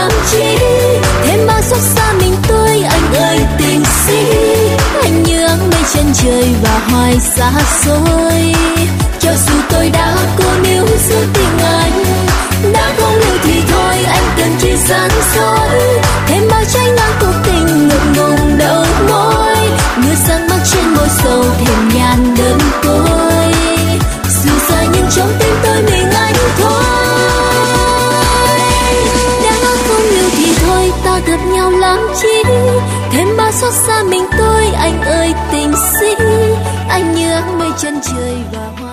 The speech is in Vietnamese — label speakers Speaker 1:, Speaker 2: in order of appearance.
Speaker 1: làm chi, thêm bao xót xa mình tôi anh ơi tình sĩ. Anh như áng mây chân trời và hoài xa xôi, cho dù tôi đã cố níu giữ tình anh, đã không lưu thì thôi anh cần chỉ gian dối. Thêm bao trái ngang cuộc tình ngượng ngùng đầu môi, mưa sang mắt trên môi sầu thêm nhàn đơn côi. Dù xa nhưng trong tim tôi mình anh thôi, đã không lưu thì thôi ta gặp nhau làm chi, thêm bao xót xa mình tôi anh ơi tình sĩ. Anh như áng mây chân trời và